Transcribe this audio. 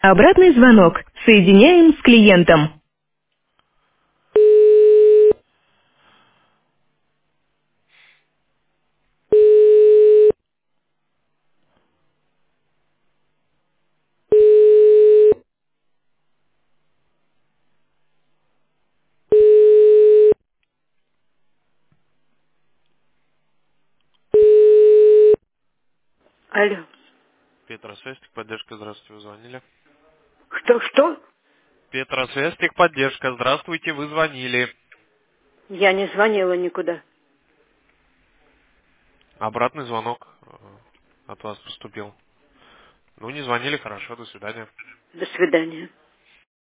Обратный звонок. Соединяем с клиентом. Алло. Петросвестик, поддержка, здравствуйте, вы звонили. Что? Петросвестик, поддержка, здравствуйте, вы звонили. Я не звонила никуда. Обратный звонок от вас поступил. Ну, не звонили, хорошо, до свидания. До свидания.